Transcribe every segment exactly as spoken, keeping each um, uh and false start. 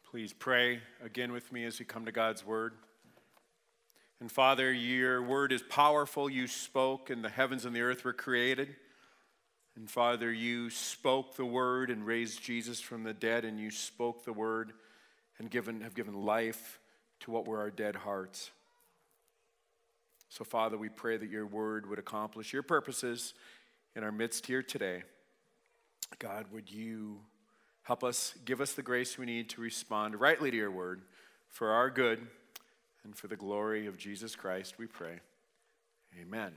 Please pray again with me as we come to God's word. And Father, your word is powerful. You spoke and the heavens and the earth were created. And Father, you spoke the word and raised Jesus from the dead, and you spoke the word and given, have given life to what were our dead hearts. So Father, we pray that your word would accomplish your purposes in our midst here today. God, would you help us, give us the grace we need to respond rightly to your word for our good and for the glory of Jesus Christ, we pray. Amen.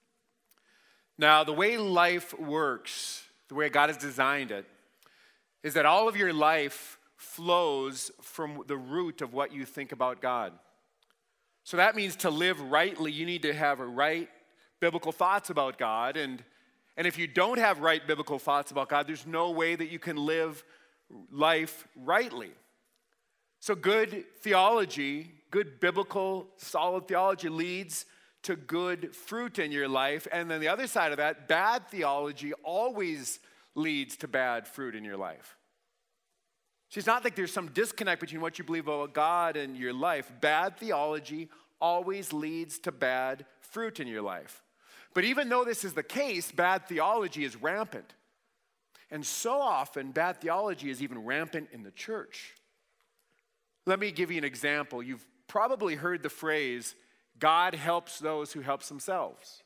Now, the way life works, the way God has designed it, is that all of your life flows from the root of what you think about God. So that means to live rightly, you need to have right biblical thoughts about God. And, and if you don't have right biblical thoughts about God, there's no way that you can live life rightly. So good theology, good biblical, solid theology leads to good fruit in your life. And then the other side of that, bad theology always leads to bad fruit in your life. See, it's not like there's some disconnect between what you believe about God and your life. Bad theology always leads to bad fruit in your life. But even though this is the case, bad theology is rampant. And so often, bad theology is even rampant in the church. Let me give you an example. You've probably heard the phrase, God helps those who help themselves.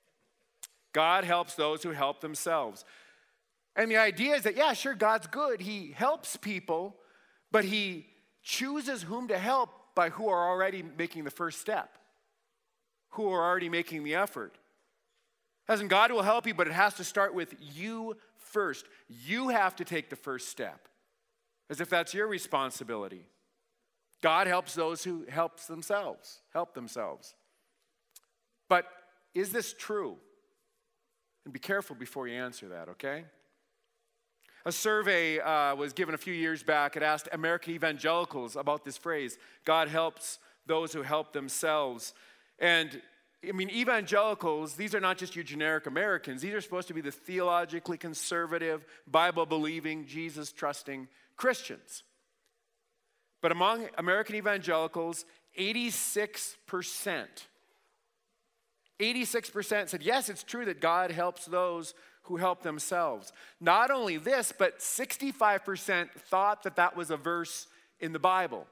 God helps those who help themselves. And the idea is that, yeah, sure, God's good. He helps people, but he chooses whom to help by who are already making the first step, who are already making the effort. As in, God will help you, but it has to start with you first. You have to take the first step, as if that's your responsibility. God helps those who help themselves, help themselves. But is this true? And be careful before you answer that, okay? A survey uh, was given a few years back. It asked American evangelicals about this phrase, God helps those who help themselves. And I mean, evangelicals, these are not just your generic Americans. These are supposed to be the theologically conservative, Bible-believing, Jesus-trusting Christians. But among American evangelicals, eighty-six percent, eighty-six percent said, yes, it's true that God helps those who help themselves. Not only this, but sixty-five percent thought that that was a verse in the Bible.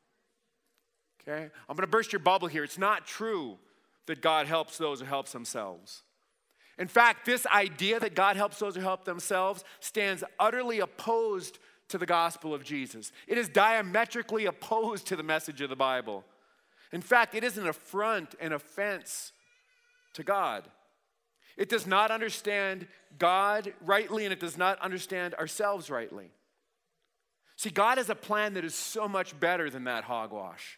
Okay? I'm going to burst your bubble here. It's not true that God helps those who help themselves. In fact, this idea that God helps those who help themselves stands utterly opposed to the gospel of Jesus. It is diametrically opposed to the message of the Bible. In fact, it is an affront and offense to God. It does not understand God rightly, and it does not understand ourselves rightly. See, God has a plan that is so much better than that hogwash.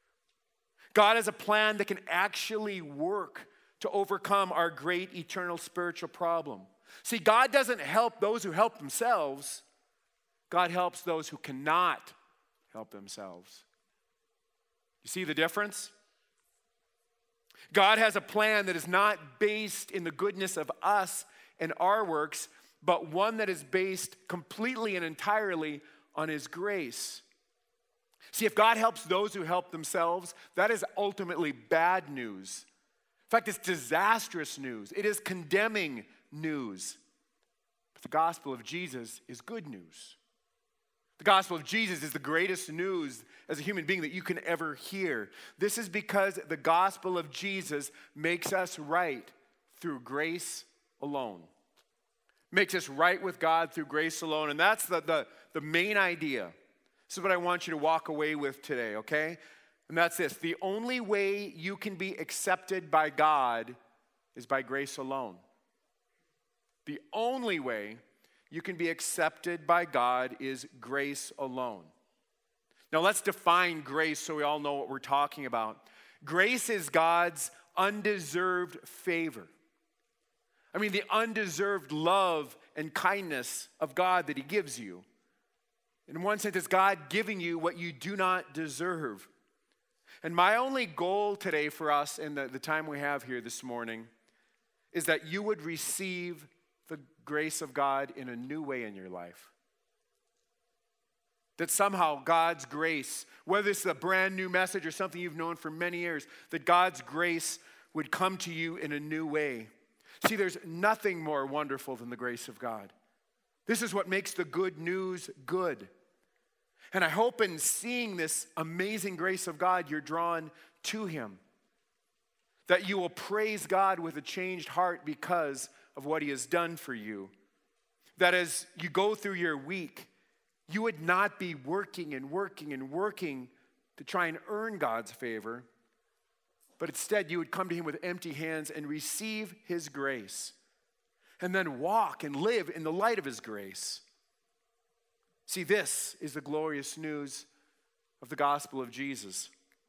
God has a plan that can actually work to overcome our great eternal spiritual problem. See, God doesn't help those who help themselves. God helps those who cannot help themselves. You see the difference? God has a plan that is not based in the goodness of us and our works, but one that is based completely and entirely on his grace. See, if God helps those who help themselves, that is ultimately bad news. In fact, it's disastrous news. It is condemning news. But the gospel of Jesus is good news. The gospel of Jesus is the greatest news as a human being that you can ever hear. This is because the gospel of Jesus makes us right through grace alone. Makes us right with God through grace alone. And that's the, the, the main idea. This is what I want you to walk away with today, okay? And that's this. The only way you can be accepted by God is by grace alone. The only way you can be accepted by God is grace alone. Now let's define grace so we all know what we're talking about. Grace is God's undeserved favor. I mean, the undeserved love and kindness of God that he gives you. In one sense, it's God giving you what you do not deserve. And my only goal today for us in the, the time we have here this morning is that you would receive the grace of God in a new way in your life. That somehow God's grace, whether it's a brand new message or something you've known for many years, that God's grace would come to you in a new way. See, there's nothing more wonderful than the grace of God. This is what makes the good news good. And I hope in seeing this amazing grace of God, you're drawn to him. That you will praise God with a changed heart because of what he has done for you. That as you go through your week, you would not be working and working and working to try and earn God's favor, but instead you would come to him with empty hands and receive his grace, and then walk and live in the light of his grace. See, this is the glorious news of the gospel of Jesus.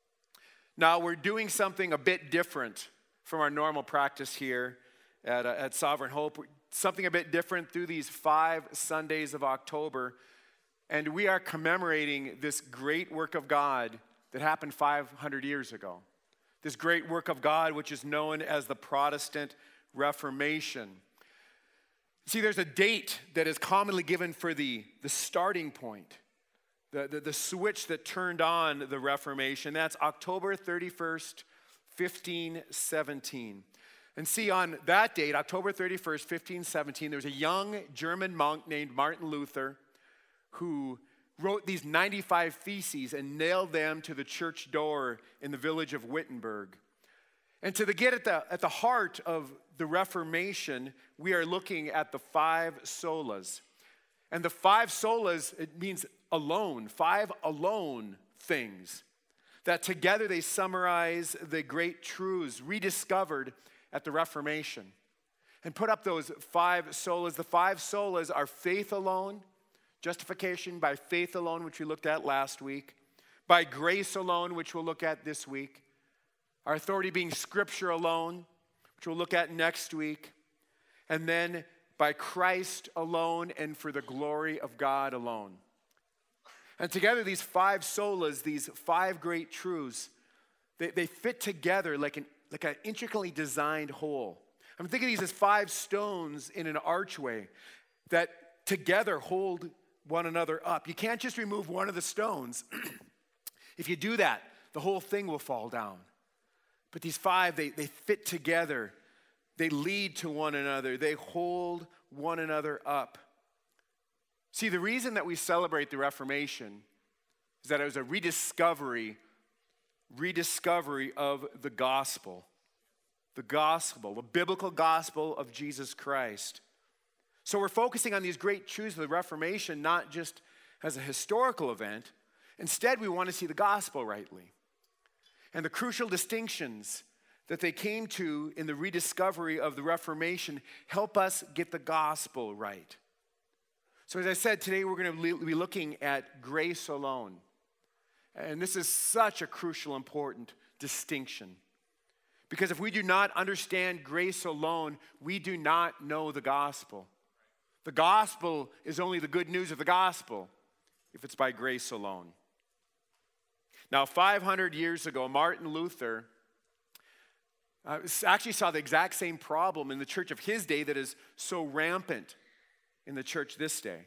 Now, we're doing something a bit different from our normal practice here at, uh, at Sovereign Hope. Something a bit different through these five Sundays of October. And we are commemorating this great work of God that happened five hundred years ago. This great work of God, which is known as the Protestant Reformation. See, there's a date that is commonly given for the, the starting point, the, the, the switch that turned on the Reformation. That's October thirty-first, fifteen seventeen. And see, on that date, October thirty-first, fifteen seventeen, there was a young German monk named Martin Luther who wrote these ninety-five theses and nailed them to the church door in the village of Wittenberg. And to the, get at the, at the heart of the Reformation, we are looking at the five solas. And the five solas, it means alone, five alone things. That together they summarize the great truths rediscovered at the Reformation. And put up those five solas. The five solas are faith alone, justification by faith alone, which we looked at last week. By grace alone, which we'll look at this week. Our authority being Scripture alone, which we'll look at next week. And then by Christ alone and for the glory of God alone. And together these five solas, these five great truths, they, they fit together like an, like an intricately designed whole. I'm thinking of these as five stones in an archway that together hold one another up. You can't just remove one of the stones. If you do that, the whole thing will fall down. But these five, they, they fit together. They lead to one another. They hold one another up. See, the reason that we celebrate the Reformation is that it was a rediscovery, rediscovery of the gospel. The gospel, the biblical gospel of Jesus Christ. So we're focusing on these great truths of the Reformation, not just as a historical event. Instead, we want to see the gospel rightly. And the crucial distinctions that they came to in the rediscovery of the Reformation help us get the gospel right. So as I said, today we're going to be looking at grace alone. And this is such a crucial, important distinction. Because if we do not understand grace alone, we do not know the gospel. The gospel is only the good news of the gospel if it's by grace alone. Now, five hundred years ago, Martin Luther uh, actually saw the exact same problem in the church of his day that is so rampant in the church this day.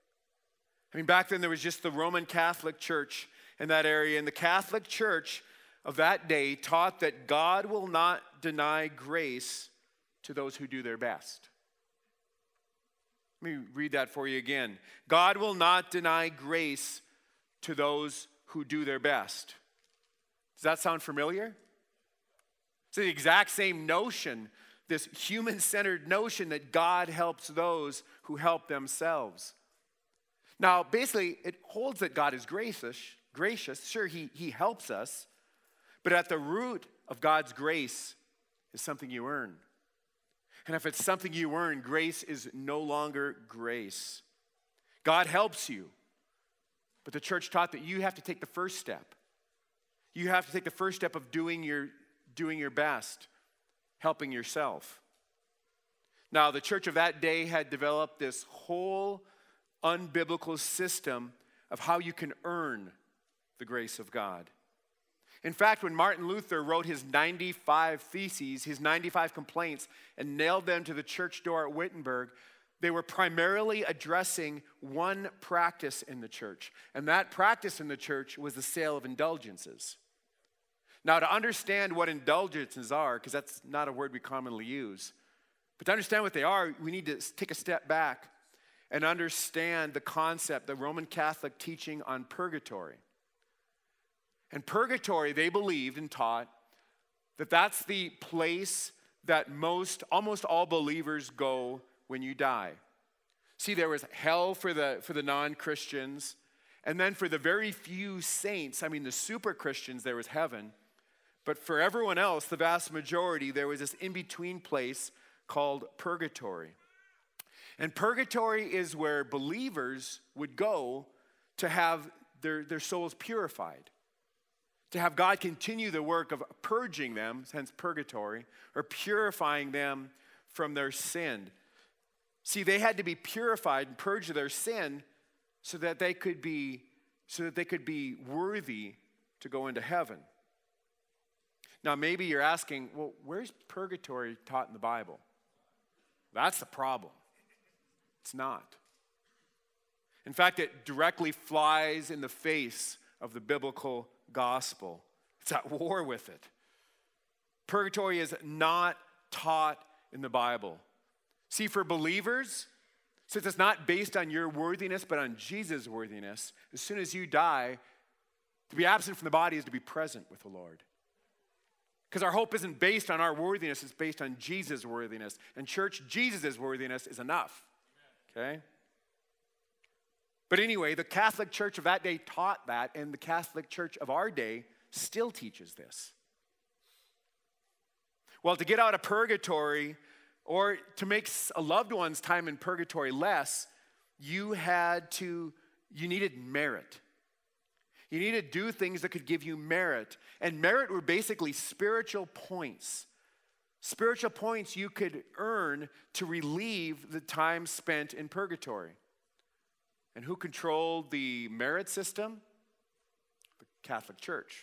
I mean, back then there was just the Roman Catholic Church in that area, and the Catholic Church of that day taught that God will not deny grace to those who do their best. Let me read that for you again. God will not deny grace to those who do their best. Does that sound familiar? It's the exact same notion, this human-centered notion that God helps those who help themselves. Now, basically, it holds that God is gracious. Gracious. Sure, he, he helps us. But at the root of God's grace is something you earn. And if it's something you earn, grace is no longer grace. God helps you. But the church taught that you have to take the first step. You have to take the first step of doing your, doing your best, helping yourself. Now, the church of that day had developed this whole unbiblical system of how you can earn the grace of God. In fact, when Martin Luther wrote his ninety-five theses, his ninety-five complaints, and nailed them to the church door at Wittenberg, they were primarily addressing one practice in the church. And that practice in the church was the sale of indulgences. Now, to understand what indulgences are, because that's not a word we commonly use, but to understand what they are, we need to take a step back and understand the concept, the Roman Catholic teaching on purgatory. And purgatory, they believed and taught that that's the place that most, almost all believers go when you die. See, there was hell for the, for the non-Christians, and then for the very few saints, I mean the super Christians, there was heaven. But for everyone else, the vast majority, there was this in-between place called purgatory. And purgatory is where believers would go to have their, their souls purified, to have God continue the work of purging them, hence purgatory, or purifying them from their sin. See, they had to be purified and purged of their sin so that they could be, so that they could be worthy to go into heaven. Now, maybe you're asking, well, where's purgatory taught in the Bible? That's the problem. It's not. In fact, it directly flies in the face of the biblical gospel. It's at war with it. Purgatory is not taught in the Bible. See, for believers, since it's not based on your worthiness, but on Jesus' worthiness, as soon as you die, to be absent from the body is to be present with the Lord. Because our hope isn't based on our worthiness, it's based on Jesus' worthiness. And church, Jesus' worthiness is enough. Okay? But anyway, the Catholic Church of that day taught that, and the Catholic Church of our day still teaches this. Well, to get out of purgatory, or to make a loved one's time in purgatory less, you had to, you needed merit. You needed to do things that could give you merit. And merit were basically spiritual points. Spiritual points you could earn to relieve the time spent in purgatory. And who controlled the merit system? The Catholic Church.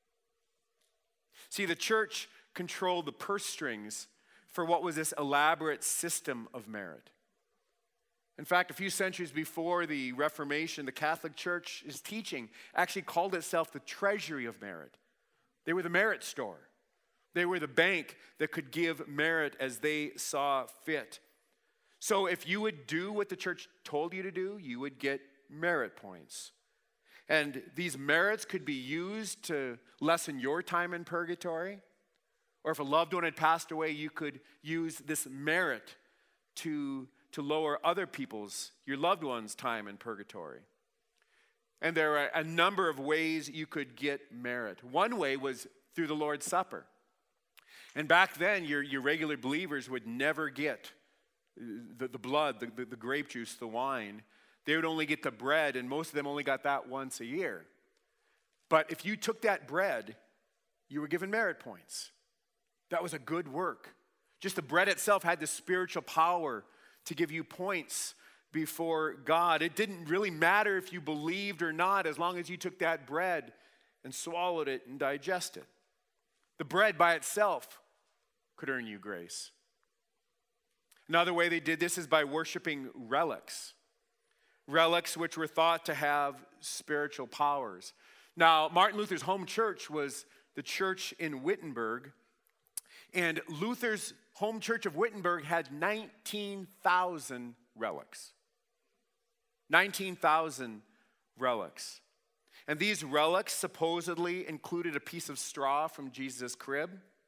See, the church controlled the purse strings for what was this elaborate system of merit. In fact, a few centuries before the Reformation, the Catholic Church's teaching actually called itself the treasury of merit. They were the merit store. They were the bank that could give merit as they saw fit. So if you would do what the church told you to do, you would get merit points. And these merits could be used to lessen your time in purgatory. Or if a loved one had passed away, you could use this merit to to lower other people's, your loved ones' time in purgatory. And there are a number of ways you could get merit. One way was through the Lord's Supper. And back then, your, your regular believers would never get the, the blood, the, the, the grape juice, the wine. They would only get the bread, and most of them only got that once a year. But if you took that bread, you were given merit points. That was a good work. Just the bread itself had the spiritual power to give you points before God. It didn't really matter if you believed or not, as long as you took that bread and swallowed it and digested. The bread by itself could earn you grace. Another way they did this is by worshiping relics. Relics which were thought to have spiritual powers. Now, Martin Luther's home church was the church in Wittenberg, and Luther's home church of Wittenberg had nineteen thousand relics. nineteen thousand relics. And these relics supposedly included a piece of straw from Jesus' crib,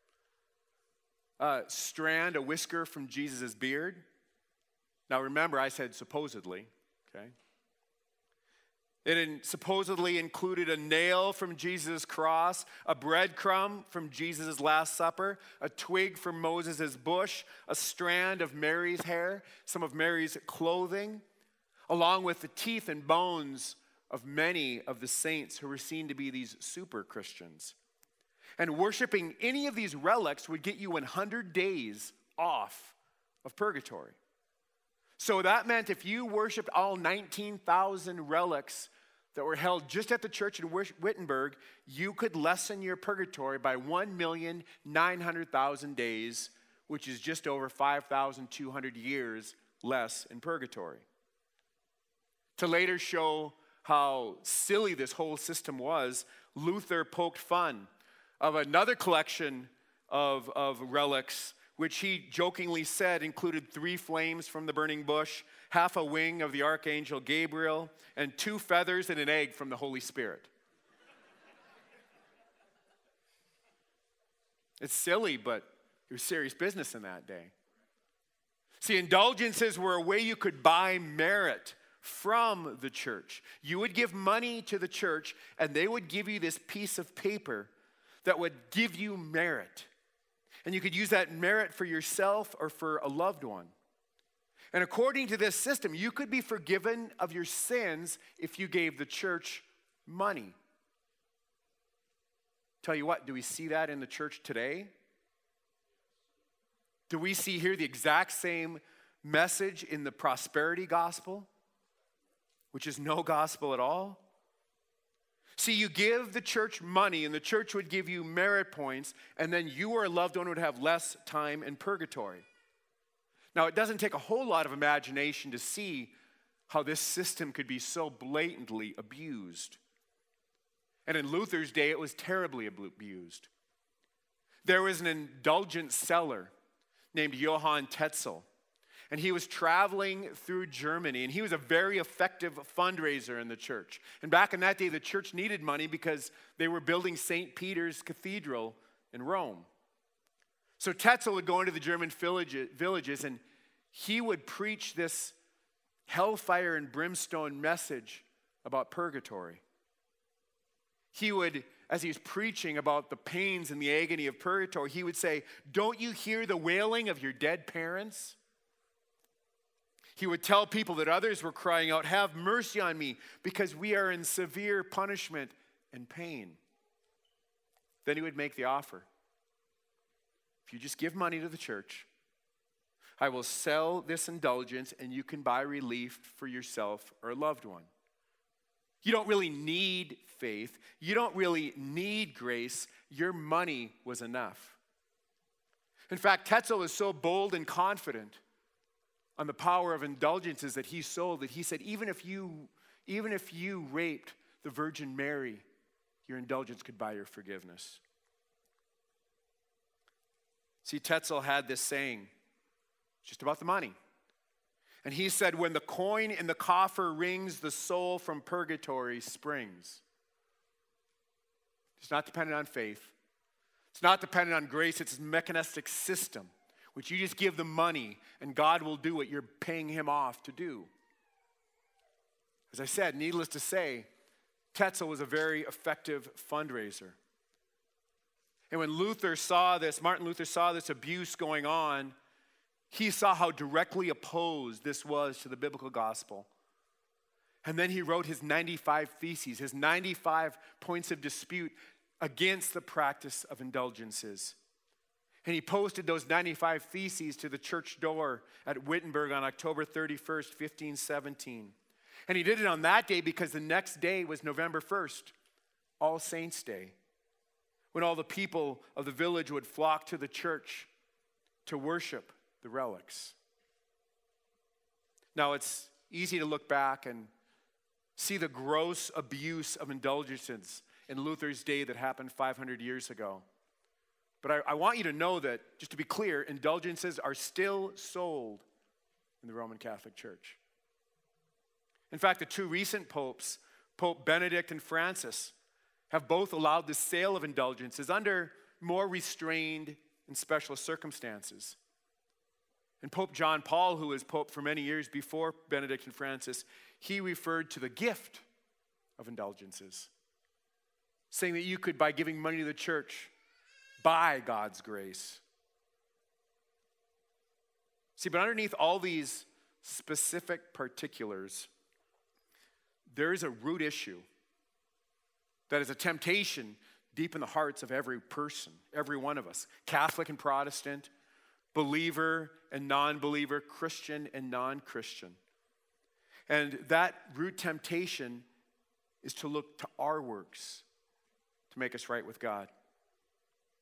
a strand, a whisker from Jesus' beard. Now remember, I said supposedly, okay? It in, supposedly included a nail from Jesus' cross, a breadcrumb from Jesus' Last Supper, a twig from Moses' bush, a strand of Mary's hair, some of Mary's clothing, along with the teeth and bones of many of the saints who were seen to be these super Christians. And worshiping any of these relics would get you one hundred days off of purgatory. So that meant if you worshiped all nineteen thousand relics that were held just at the church in Wittenberg, you could lessen your purgatory by one million nine hundred thousand days, which is just over five thousand two hundred years less in purgatory. To later show how silly this whole system was, Luther poked fun of another collection of, of relics, which he jokingly said included three flames from the burning bush, half a wing of the archangel Gabriel, and two feathers and an egg from the Holy Spirit. It's silly, but it was serious business in that day. See, indulgences were a way you could buy merit from the church. You would give money to the church, and they would give you this piece of paper that would give you merit. And you could use that merit for yourself or for a loved one. And according to this system, you could be forgiven of your sins if you gave the church money. Tell you what, do we see that in the church today? Do we see here the exact same message in the prosperity gospel, which is no gospel at all? See, you give the church money, and the church would give you merit points, and then you or a loved one would have less time in purgatory. Now, it doesn't take a whole lot of imagination to see how this system could be so blatantly abused. And in Luther's day, it was terribly abused. There was an indulgent seller named Johann Tetzel, and he was traveling through Germany, and he was a very effective fundraiser in the church. And back in that day, the church needed money because they were building Saint Peter's Cathedral in Rome. So Tetzel would go into the German villages, and he would preach this hellfire and brimstone message about purgatory. He would, as he was preaching about the pains and the agony of purgatory, he would say, "Don't you hear the wailing of your dead parents?" He would tell people that others were crying out, "Have mercy on me, because we are in severe punishment and pain." Then he would make the offer. If you just give money to the church, I will sell this indulgence and you can buy relief for yourself or a loved one. You don't really need faith. You don't really need grace. Your money was enough. In fact, Tetzel was so bold and confident on the power of indulgences that he sold that he said, even if you, even if you raped the Virgin Mary, your indulgence could buy your forgiveness. See, Tetzel had this saying, just about the money. And he said, when the coin in the coffer rings, the soul from purgatory springs. It's not dependent on faith. It's not dependent on grace. It's a mechanistic system, which you just give the money and God will do what you're paying him off to do. As I said, needless to say, Tetzel was a very effective fundraiser. And when Luther saw this, Martin Luther saw this abuse going on, he saw how directly opposed this was to the biblical gospel. And then he wrote his ninety-five theses, his ninety-five points of dispute against the practice of indulgences. And he posted those ninety-five theses to the church door at Wittenberg on October thirty-first, fifteen seventeen. And he did it on that day because the next day was November first, All Saints' Day, when all the people of the village would flock to the church to worship the relics. Now, it's easy to look back and see the gross abuse of indulgences in Luther's day that happened five hundred years ago. But I, I want you to know that, just to be clear, indulgences are still sold in the Roman Catholic Church. In fact, the two recent popes, Pope Benedict and Francis, have both allowed the sale of indulgences under more restrained and special circumstances. And Pope John Paul, who was pope for many years before Benedict and Francis, he referred to the gift of indulgences, saying that you could, by giving money to the church, buy God's grace. See, but underneath all these specific particulars, there is a root issue that is a temptation deep in the hearts of every person, every one of us, Catholic and Protestant, believer and non-believer, Christian and non-Christian. And that root temptation is to look to our works to make us right with God.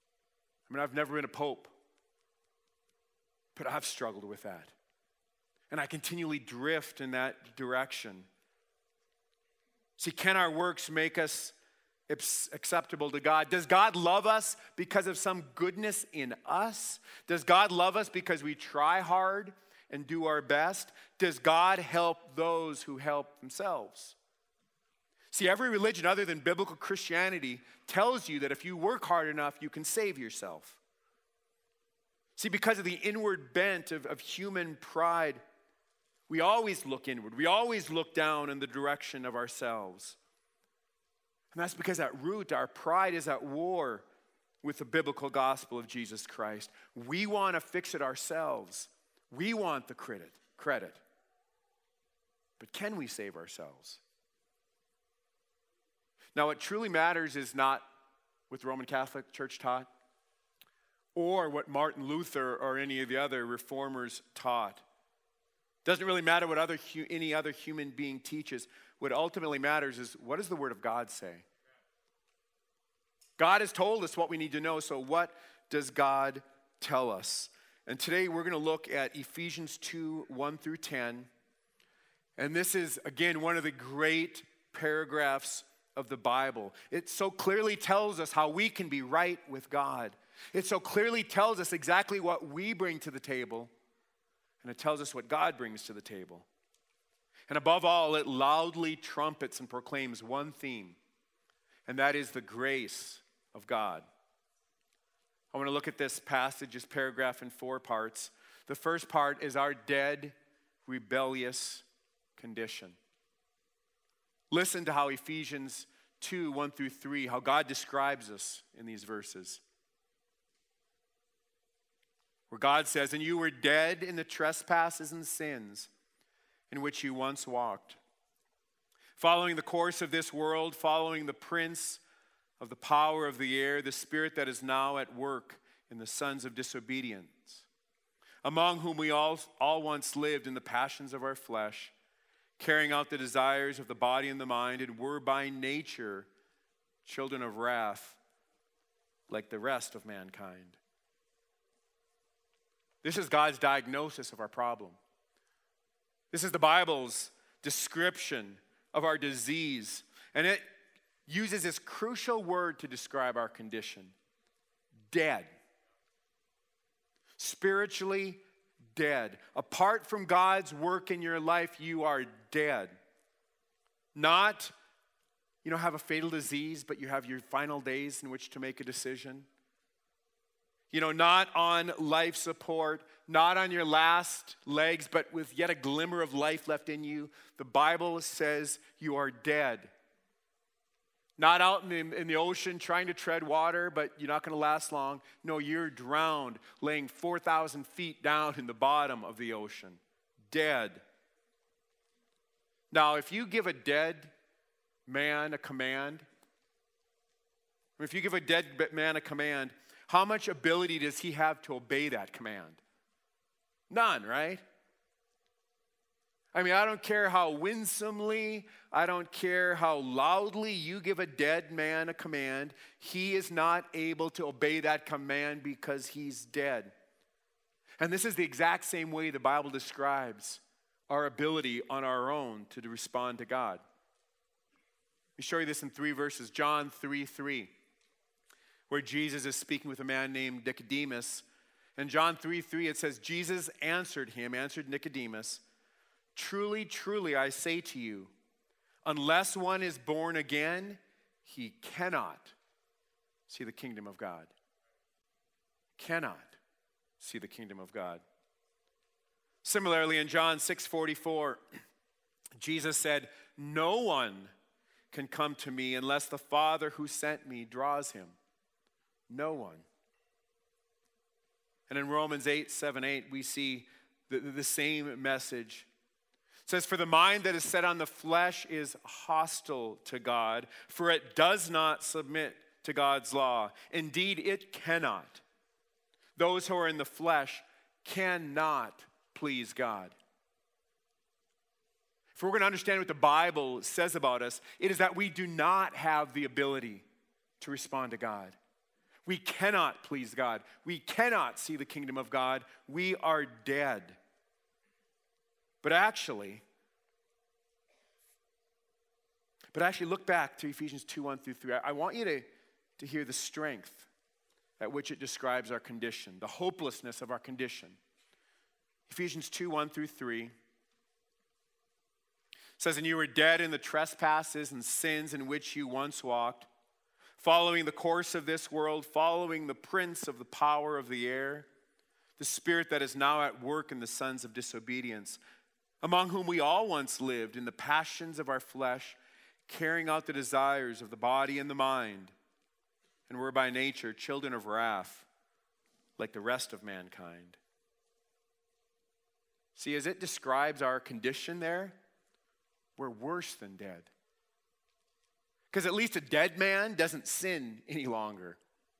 I mean, I've never been a pope, but I've struggled with that. and I continually drift in that direction. See, can our works make us acceptable to God? Does God love us because of some goodness in us? Does God love us because we try hard and do our best? Does God help those who help themselves? See, every religion other than biblical Christianity tells you that if you work hard enough, you can save yourself. See, because of the inward bent of, of human pride, we always look inward. We always look down in the direction of ourselves. And that's because at root, our pride is at war with the biblical gospel of Jesus Christ. We want to fix it ourselves. We want the credit. credit. But can we save ourselves? Now, what truly matters is not what the Roman Catholic Church taught or what Martin Luther or any of the other reformers taught. Doesn't really matter what other any other human being teaches. What ultimately matters is, what does the Word of God say? God has told us what we need to know, so what does God tell us? And today we're going to look at Ephesians two, one through ten. And this is, again, one of the great paragraphs of the Bible. It so clearly tells us how we can be right with God. It so clearly tells us exactly what we bring to the table. And it tells us what God brings to the table. And above all, it loudly trumpets and proclaims one theme, and that is the grace of God. I want to look at this passage, this paragraph, in four parts. The first part is our dead, rebellious condition. Listen to how Ephesians two, one through three, how God describes us in these verses. Where God says, "And you were dead in the trespasses and sins in which you once walked, following the course of this world, following the prince of the power of the air, the spirit that is now at work in the sons of disobedience, among whom we all, all once lived in the passions of our flesh, carrying out the desires of the body and the mind, and were by nature children of wrath like the rest of mankind." This is God's diagnosis of our problem. This is the Bible's description of our disease. And it uses this crucial word to describe our condition: dead. Spiritually dead. Apart from God's work in your life, you are dead. Not, you know, have a fatal disease, but you have your final days in which to make a decision. You know, not on life support, not on your last legs, but with yet a glimmer of life left in you. The Bible says you are dead. Not out in the, in the ocean trying to tread water, but you're not going to last long. No, you're drowned, laying four thousand feet down in the bottom of the ocean. Dead. Now, if you give a dead man a command, if you give a dead man a command, how much ability does he have to obey that command? None, right? I mean, I don't care how winsomely, I don't care how loudly you give a dead man a command, he is not able to obey that command because he's dead. And this is the exact same way the Bible describes our ability on our own to respond to God. Let me show you this in three verses. John three three. Where Jesus is speaking with a man named Nicodemus. In John three three, it says, Jesus answered him, answered Nicodemus, "Truly, truly, I say to you, unless one is born again, he cannot see the kingdom of God." Cannot see the kingdom of God. Similarly, in John six forty-four, Jesus said, "No one can come to me unless the Father who sent me draws him." No one. And in Romans eight, seven, eight, we see the, the same message. It says, "For the mind that is set on the flesh is hostile to God, for it does not submit to God's law. Indeed, it cannot. Those who are in the flesh cannot please God." If we're going to understand what the Bible says about us, it is that we do not have the ability to respond to God. We cannot please God. We cannot see the kingdom of God. We are dead. But actually, but actually look back to Ephesians two, one through three. I want you to, to hear the strength at which it describes our condition, the hopelessness of our condition. Ephesians two, one through three says, "And you were dead in the trespasses and sins in which you once walked, following the course of this world, following the prince of the power of the air, the spirit that is now at work in the sons of disobedience, among whom we all once lived in the passions of our flesh, carrying out the desires of the body and the mind, and were by nature children of wrath, like the rest of mankind." See, as it describes our condition there, we're worse than dead. Because at least a dead man doesn't sin any longer.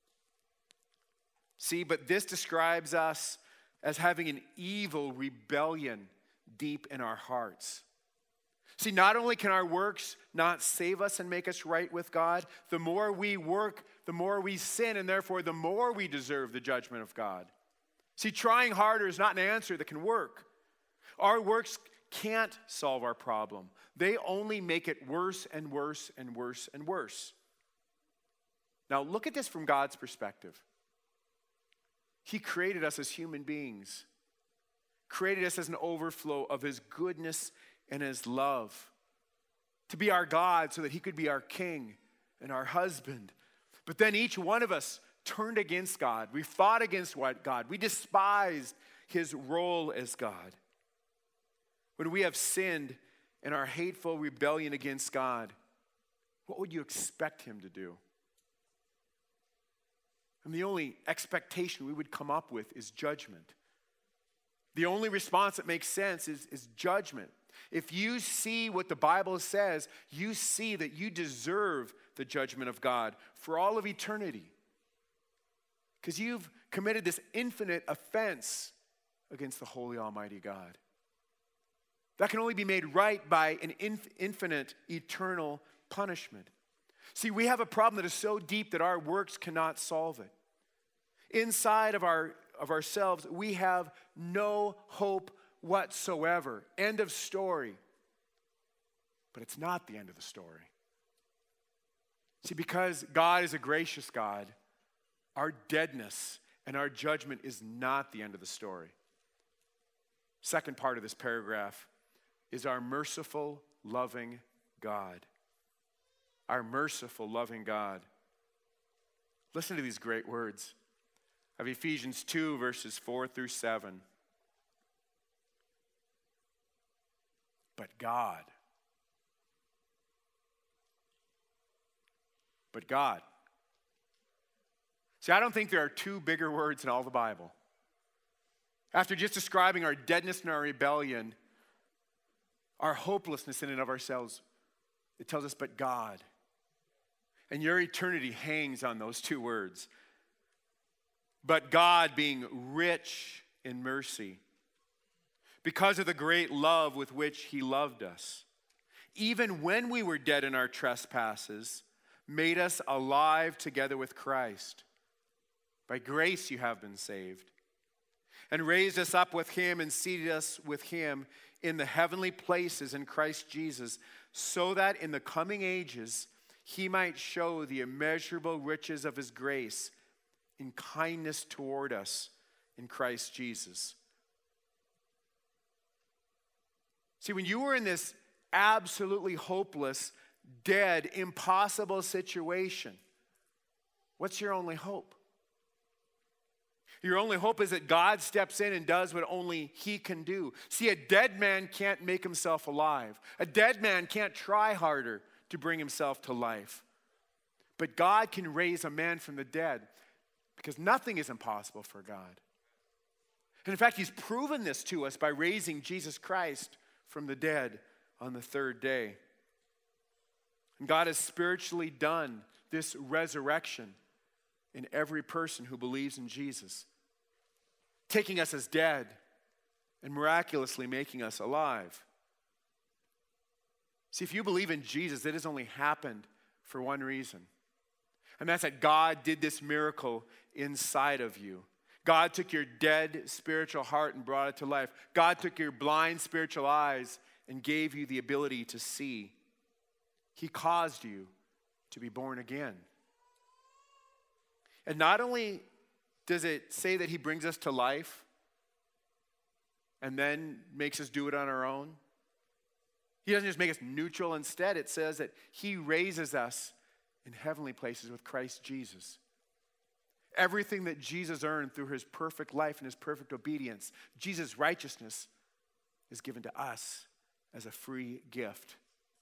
See, but this describes us as having an evil rebellion deep in our hearts. See, not only can our works not save us and make us right with God, the more we work, the more we sin, and therefore the more we deserve the judgment of God. See, trying harder is not an answer that can work. Our works can't solve our problem. They only make it worse and worse and worse and worse. Now, look at this from God's perspective. He created us as human beings, created us as an overflow of his goodness and his love, to be our God so that he could be our king and our husband. But then each one of us turned against God. We fought against God. We despised his role as God. When we have sinned in our hateful rebellion against God, what would you expect him to do? And the only expectation we would come up with is judgment. The only response that makes sense is, is judgment. If you see what the Bible says, you see that you deserve the judgment of God for all of eternity. Because you've committed this infinite offense against the holy Almighty God. That can only be made right by an inf- infinite, eternal punishment. See, we have a problem that is so deep that our works cannot solve it. Inside of our of ourselves, we have no hope whatsoever. End of story. But it's not the end of the story. See, because God is a gracious God, our deadness and our judgment is not the end of the story. Second part of this paragraph is our merciful, loving God. Our merciful, loving God. Listen to these great words of Ephesians two, verses four through seven. But God. But God. See, I don't think there are two bigger words in all the Bible. After just describing our deadness and our rebellion, our hopelessness in and of ourselves, it tells us, but God. And your eternity hangs on those two words. But God, being rich in mercy, because of the great love with which he loved us, even when we were dead in our trespasses, made us alive together with Christ. By grace you have been saved. And raised us up with him and seated us with him in the heavenly places in Christ Jesus, so that in the coming ages he might show the immeasurable riches of his grace in kindness toward us in Christ Jesus. See, when you were in this absolutely hopeless, dead, impossible situation, what's your only hope? Your only hope is that God steps in and does what only he can do. See, a dead man can't make himself alive. A dead man can't try harder to bring himself to life. But God can raise a man from the dead because nothing is impossible for God. And in fact, he's proven this to us by raising Jesus Christ from the dead on the third day. And God has spiritually done this resurrection in every person who believes in Jesus, taking us as dead and miraculously making us alive. See, if you believe in Jesus, it has only happened for one reason. And that's that God did this miracle inside of you. God took your dead spiritual heart and brought it to life. God took your blind spiritual eyes and gave you the ability to see. He caused you to be born again. And not only does it say that he brings us to life and then makes us do it on our own, he doesn't just make us neutral. Instead, it says that he raises us in heavenly places with Christ Jesus. Everything that Jesus earned through his perfect life and his perfect obedience, Jesus' righteousness, is given to us as a free gift.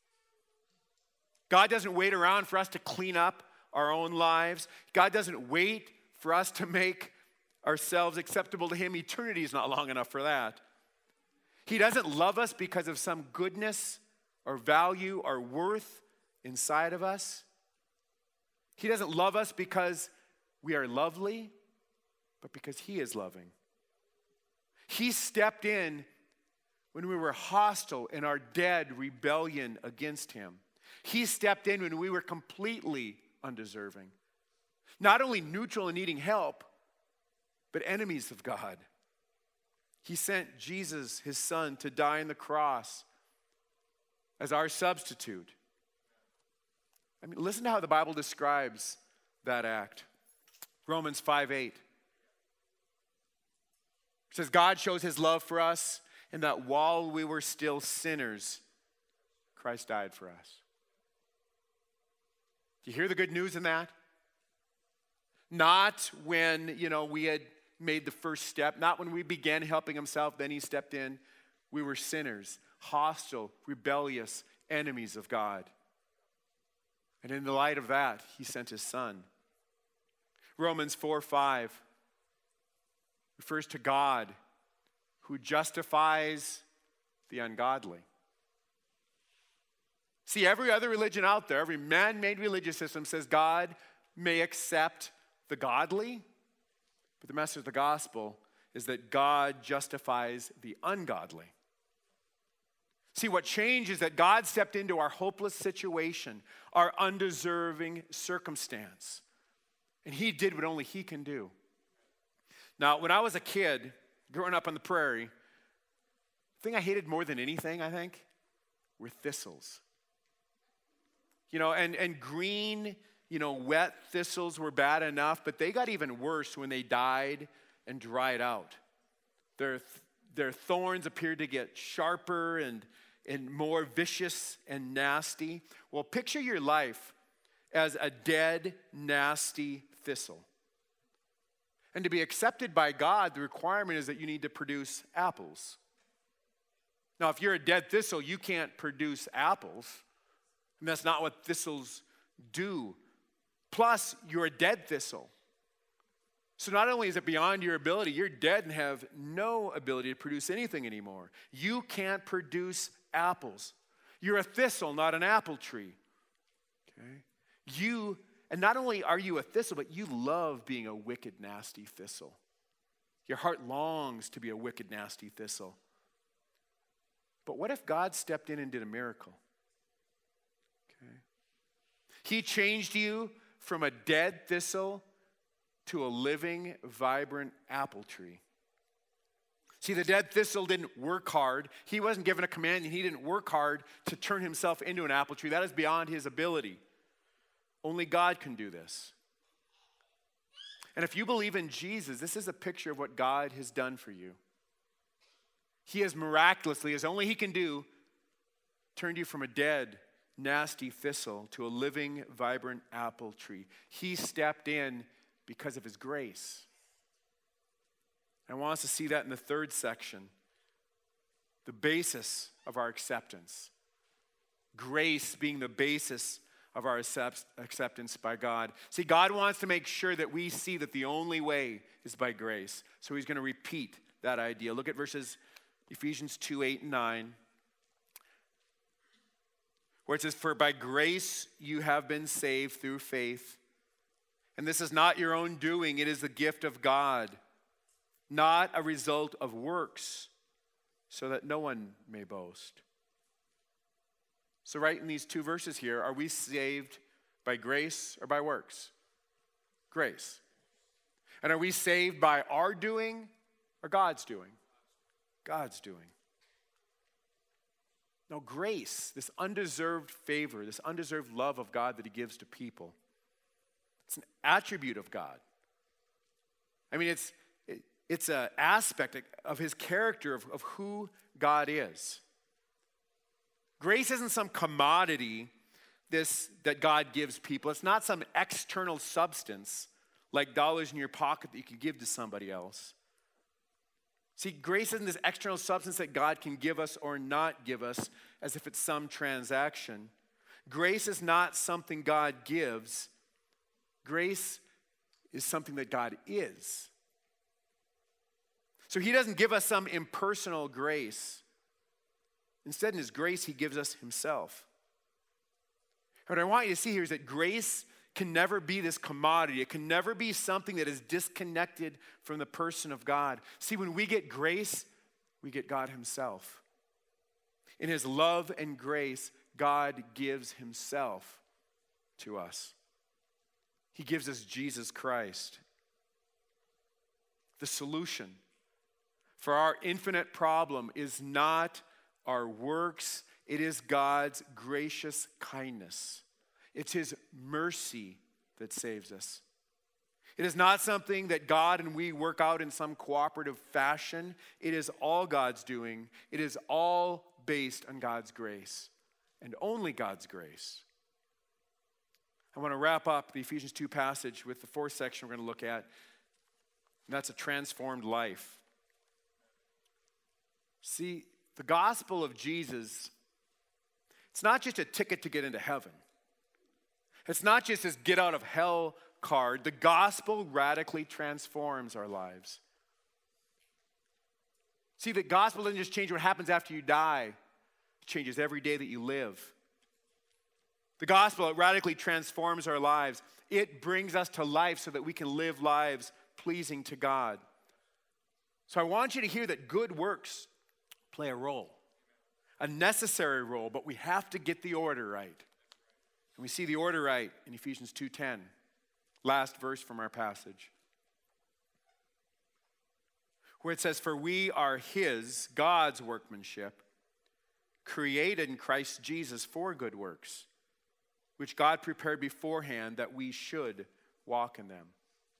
God doesn't wait around for us to clean up our own lives. God doesn't wait for us to make ourselves acceptable to him. Eternity is not long enough for that. He doesn't love us because of some goodness or value or worth inside of us. He doesn't love us because we are lovely, but because he is loving. He stepped in when we were hostile in our dead rebellion against him. He stepped in when we were completely undeserving. Not only neutral and needing help, but enemies of God. He sent Jesus, his son, to die on the cross as our substitute. I mean, listen to how the Bible describes that act. Romans five eight. It says, God shows his love for us in that while we were still sinners, Christ died for us. Do you hear the good news in that? Not when, you know, we had made the first step, not when we began helping himself, then he stepped in. We were sinners, hostile, rebellious, enemies of God. And in the light of that, he sent his son. Romans four five refers to God who justifies the ungodly. See, every other religion out there, every man-made religious system says God may accept the godly, but the message of the gospel is that God justifies the ungodly. See, what changed is that God stepped into our hopeless situation, our undeserving circumstance, and he did what only he can do. Now, when I was a kid, growing up on the prairie, the thing I hated more than anything, I think, were thistles. You know, and, and green, you know, wet thistles were bad enough, but they got even worse when they died and dried out. Their, their thorns appeared to get sharper and, and more vicious and nasty. Well, picture your life as a dead, nasty thistle. And to be accepted by God, the requirement is that you need to produce apples. Now, if you're a dead thistle, you can't produce apples. And that's not what thistles do. Plus, you're a dead thistle. So not only is it beyond your ability, you're dead and have no ability to produce anything anymore. You can't produce apples. You're a thistle, not an apple tree. Okay? You, and not only are you a thistle, but you love being a wicked, nasty thistle. Your heart longs to be a wicked, nasty thistle. But what if God stepped in and did a miracle? Okay. He changed you from a dead thistle to a living, vibrant apple tree. See, the dead thistle didn't work hard. He wasn't given a command, and he didn't work hard to turn himself into an apple tree. That is beyond his ability. Only God can do this. And if you believe in Jesus, this is a picture of what God has done for you. He has miraculously, as only he can do, turned you from a dead, nasty thistle to a living, vibrant apple tree. He stepped in because of his grace. I want us to see that in the third section, the basis of our acceptance. Grace being the basis of our accept- acceptance by God. See, God wants to make sure that we see that the only way is by grace. So he's going to repeat that idea. Look at verses Ephesians two, eight, and nine. Where it says, "For by grace you have been saved through faith. And this is not your own doing, it is the gift of God, not a result of works, so that no one may boast." So right in these two verses here, are we saved by grace or by works? Grace. And are we saved by our doing or God's doing? God's doing. No, grace, this undeserved favor, this undeserved love of God that he gives to people, it's an attribute of God. I mean, it's it, it's an aspect of his character, of, of who God is. Grace isn't some commodity this that God gives people. It's not some external substance like dollars in your pocket that you can give to somebody else. See, grace isn't this external substance that God can give us or not give us as if it's some transaction. Grace is not something God gives. Grace is something that God is. So he doesn't give us some impersonal grace. Instead, in his grace, he gives us himself. What I want you to see here is that grace can never be this commodity. It can never be something that is disconnected from the person of God. See, when we get grace, we get God himself. In his love and grace, God gives himself to us. He gives us Jesus Christ. The solution for our infinite problem is not our works, it is God's gracious kindness. It's his mercy that saves us. It is not something that God and we work out in some cooperative fashion. It is all God's doing. It is all based on God's grace and only God's grace. I want to wrap up the Ephesians two passage with the fourth section we're going to look at, and that's a transformed life. See, the gospel of Jesus, it's not just a ticket to get into heaven. It's not just this get out of hell card. The gospel radically transforms our lives. See, the gospel doesn't just change what happens after you die. It changes every day that you live. The gospel, it radically transforms our lives. It brings us to life so that we can live lives pleasing to God. So I want you to hear that good works play a role, a necessary role, but we have to get the order right. And we see the order right in Ephesians two ten, last verse from our passage, where it says, "For we are his, God's workmanship, created in Christ Jesus for good works, which God prepared beforehand that we should walk in them."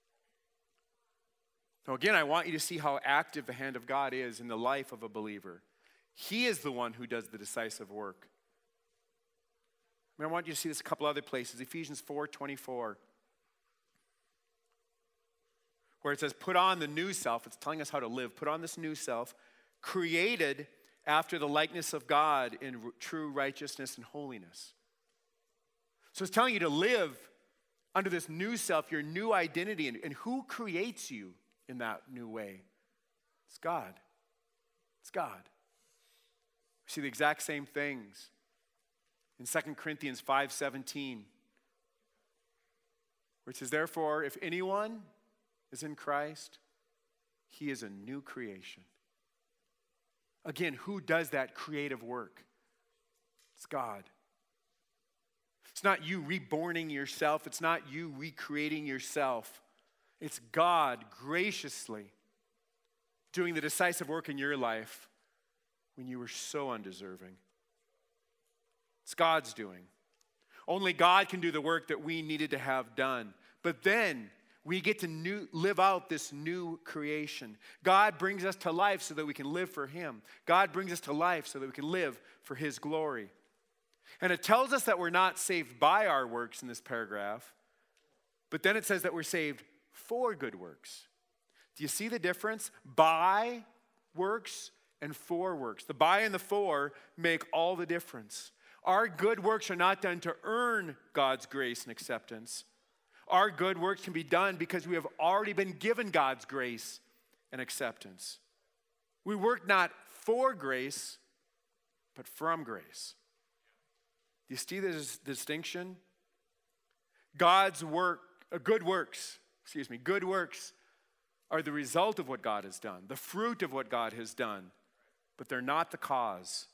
Now again, I want you to see how active the hand of God is in the life of a believer. He is the one who does the decisive work. I want you to see this a couple other places. Ephesians four twenty-four, where it says, "Put on the new self." It's telling us how to live. Put on this new self, created after the likeness of God in r- true righteousness and holiness. So it's telling you to live under this new self, your new identity. And, and who creates you in that new way? It's God. It's God. We see the exact same things in Second Corinthians five seventeen, where it says, "Therefore, if anyone is in Christ, he is a new creation." Again, who does that creative work? It's God. It's not you reborning yourself. It's not you recreating yourself. It's God graciously doing the decisive work in your life when you were so undeserving. It's God's doing. Only God can do the work that we needed to have done. But then we get to new, live out this new creation. God brings us to life so that we can live for him. God brings us to life so that we can live for his glory. And it tells us that we're not saved by our works in this paragraph, but then it says that we're saved for good works. Do you see the difference? By works and for works. The by and the for make all the difference. Our good works are not done to earn God's grace and acceptance. Our good works can be done because we have already been given God's grace and acceptance. We work not for grace, but from grace. Do you see this distinction? God's work, uh, good works, excuse me, good works are the result of what God has done, the fruit of what God has done, but they're not the cause.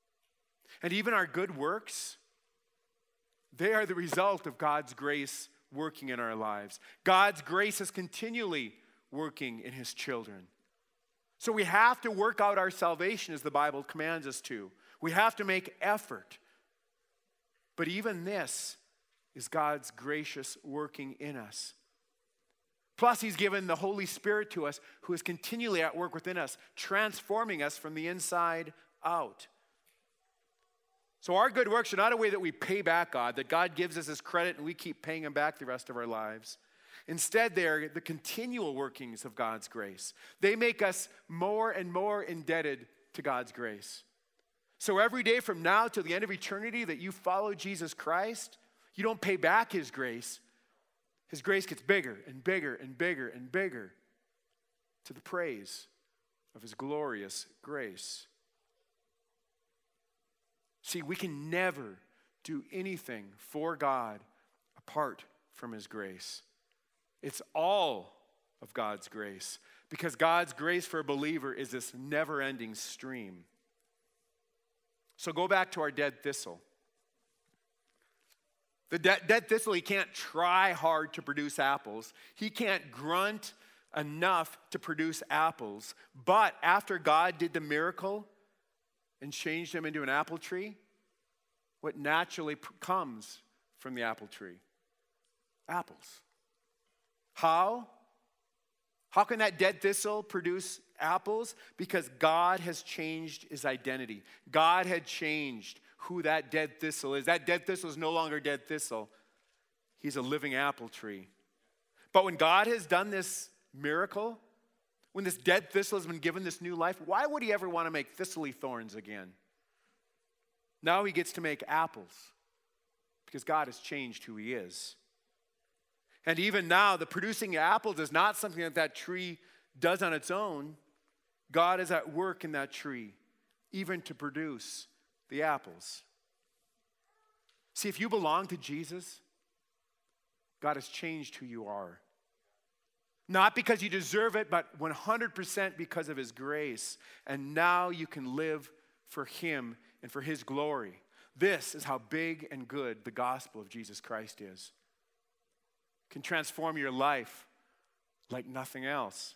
And even our good works, they are the result of God's grace working in our lives. God's grace is continually working in his children. So we have to work out our salvation as the Bible commands us to. We have to make effort. But even this is God's gracious working in us. Plus, he's given the Holy Spirit to us, who is continually at work within us, transforming us from the inside out. So our good works are not a way that we pay back God, that God gives us his credit and we keep paying him back the rest of our lives. Instead, they're the continual workings of God's grace. They make us more and more indebted to God's grace. So every day from now till the end of eternity that you follow Jesus Christ, you don't pay back his grace. His grace gets bigger and bigger and bigger and bigger to the praise of his glorious grace. See, we can never do anything for God apart from his grace. It's all of God's grace, because God's grace for a believer is this never-ending stream. So go back to our dead thistle. The de- dead thistle, he can't try hard to produce apples. He can't grunt enough to produce apples. But after God did the miracle and changed him into an apple tree, what naturally pr- comes from the apple tree? Apples. How? How can that dead thistle produce apples? Because God has changed his identity. God had changed who that dead thistle is. That dead thistle is no longer dead thistle. He's a living apple tree. But when God has done this miracle, when this dead thistle has been given this new life, why would he ever want to make thistly thorns again? Now he gets to make apples because God has changed who he is. And even now, the producing apples is not something that that tree does on its own. God is at work in that tree, even to produce the apples. See, if you belong to Jesus, God has changed who you are. Not because you deserve it, but one hundred percent because of his grace. And now you can live for him and for his glory. This is how big and good the gospel of Jesus Christ is. It can transform your life like nothing else.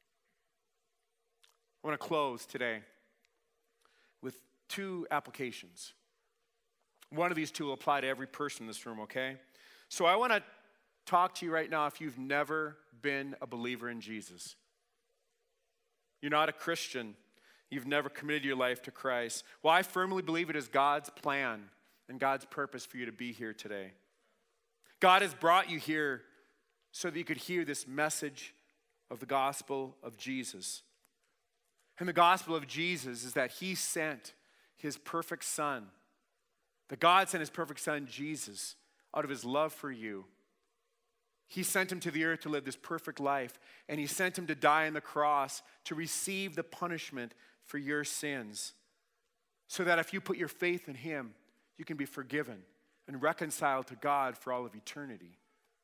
I want to close today with two applications. One of these two will apply to every person in this room, okay? So I want to talk to you right now if you've never been a believer in Jesus. You're not a Christian. You've never committed your life to Christ. Well, I firmly believe it is God's plan and God's purpose for you to be here today. God has brought you here so that you could hear this message of the gospel of Jesus. And the gospel of Jesus is that he sent his perfect son. That God sent his perfect son, Jesus, out of his love for you. He sent him to the earth to live this perfect life. And he sent him to die on the cross to receive the punishment for your sins. So that if you put your faith in him, you can be forgiven and reconciled to God for all of eternity.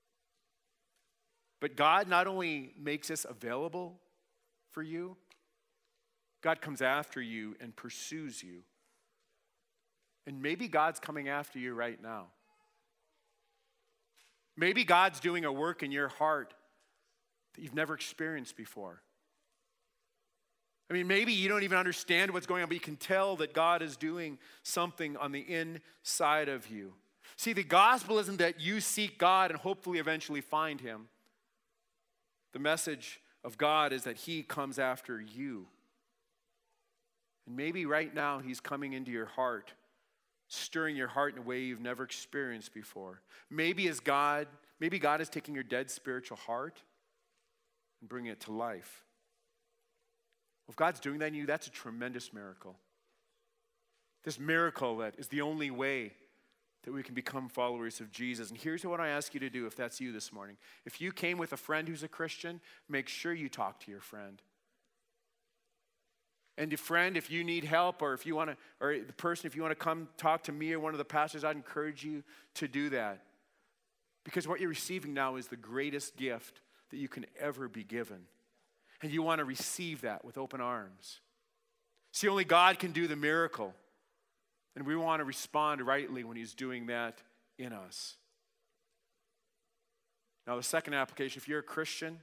But God not only makes this available for you, God comes after you and pursues you. And maybe God's coming after you right now. Maybe God's doing a work in your heart that you've never experienced before. I mean, maybe you don't even understand what's going on, but you can tell that God is doing something on the inside of you. See, the gospel isn't that you seek God and hopefully eventually find him. The message of God is that he comes after you. And maybe right now he's coming into your heart, stirring your heart in a way you've never experienced before. Maybe as God, maybe God is taking your dead spiritual heart and bringing it to life. Well, if God's doing that in you, that's a tremendous miracle. This miracle that is the only way that we can become followers of Jesus. And here's what I ask you to do if that's you this morning. If you came with a friend who's a Christian, make sure you talk to your friend. And if friend, if you need help, or if you want to, or the person, if you want to come talk to me or one of the pastors, I'd encourage you to do that. Because what you're receiving now is the greatest gift that you can ever be given. And you want to receive that with open arms. See, only God can do the miracle. And we want to respond rightly when he's doing that in us. Now, the second application, if you're a Christian,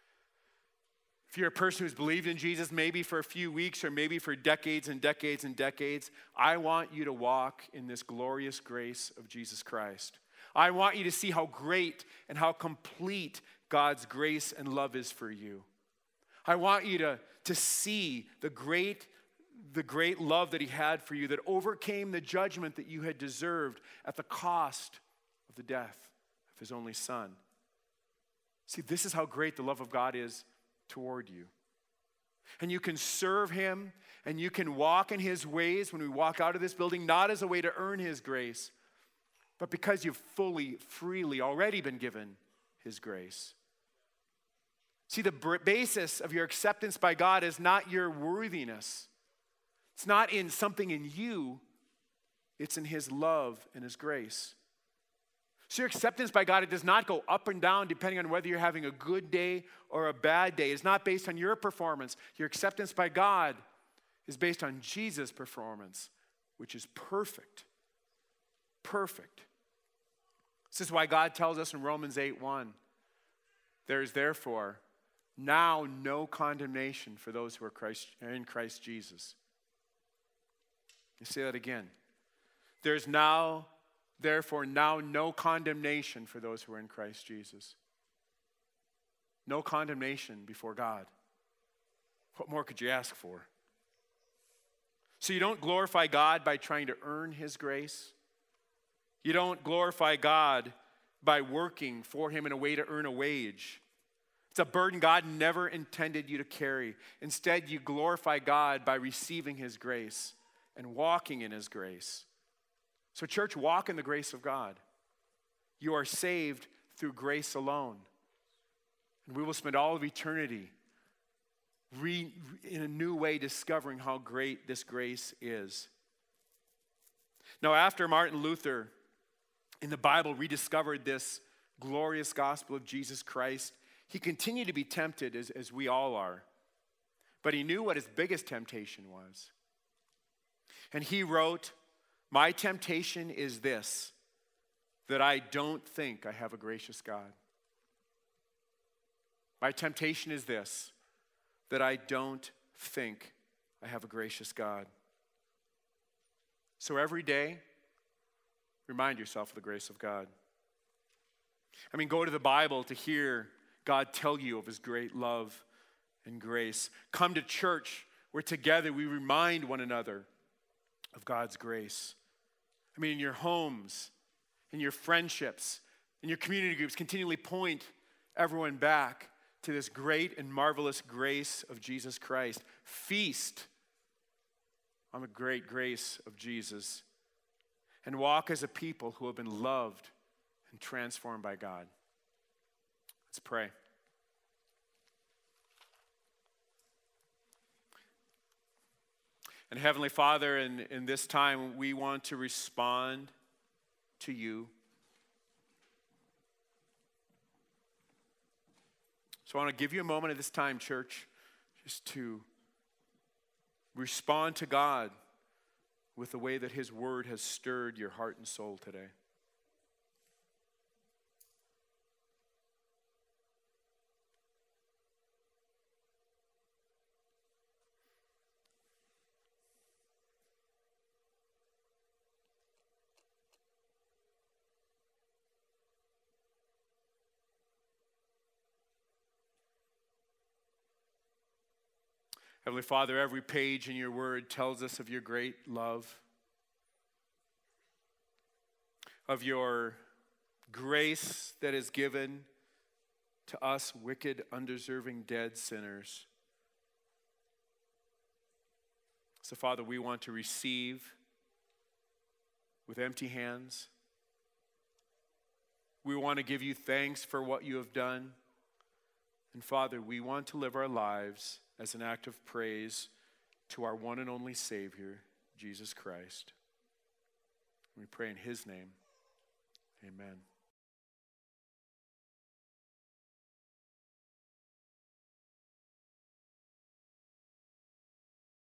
if you're a person who's believed in Jesus, maybe for a few weeks or maybe for decades and decades and decades, I want you to walk in this glorious grace of Jesus Christ. I want you to see how great and how complete God's grace and love is for you. I want you to, to see the great, the great love that he had for you that overcame the judgment that you had deserved at the cost of the death of his only son. See, this is how great the love of God is toward you. And you can serve him and you can walk in his ways when we walk out of this building, not as a way to earn his grace, but because you've fully, freely already been given his grace. See, the basis of your acceptance by God is not your worthiness. It's not in something in you. It's in his love and his grace. So your acceptance by God, it does not go up and down depending on whether you're having a good day or a bad day. It's not based on your performance. Your acceptance by God is based on Jesus' performance, which is perfect. Perfect. This is why God tells us in Romans eight one, there is therefore now no condemnation for those who are Christ, are in Christ Jesus. You say that again. There's now, therefore, now no condemnation for those who are in Christ Jesus. No condemnation before God. What more could you ask for? So you don't glorify God by trying to earn his grace. You don't glorify God by working for him in a way to earn a wage. It's a burden God never intended you to carry. Instead, you glorify God by receiving his grace and walking in his grace. So church, walk in the grace of God. You are saved through grace alone. And we will spend all of eternity re, in a new way discovering how great this grace is. Now, after Martin Luther in the Bible rediscovered this glorious gospel of Jesus Christ, he continued to be tempted as, as we all are. But he knew what his biggest temptation was. And he wrote, "My temptation is this, that I don't think I have a gracious God. My temptation is this, that I don't think I have a gracious God." So every day, remind yourself of the grace of God. I mean, go to the Bible to hear God tell you of his great love and grace. Come to church where together we remind one another of God's grace. I mean, in your homes, in your friendships, in your community groups, continually point everyone back to this great and marvelous grace of Jesus Christ. Feast on the great grace of Jesus and walk as a people who have been loved and transformed by God. Let's pray. And Heavenly Father, in, in this time, we want to respond to you. So I want to give you a moment at this time, church, just to respond to God with the way that his word has stirred your heart and soul today. Heavenly Father, every page in your word tells us of your great love, of your grace that is given to us wicked, undeserving, dead sinners. So, Father, we want to receive with empty hands. We want to give you thanks for what you have done. And Father, we want to live our lives as an act of praise to our one and only Savior, Jesus Christ. We pray in his name. Amen.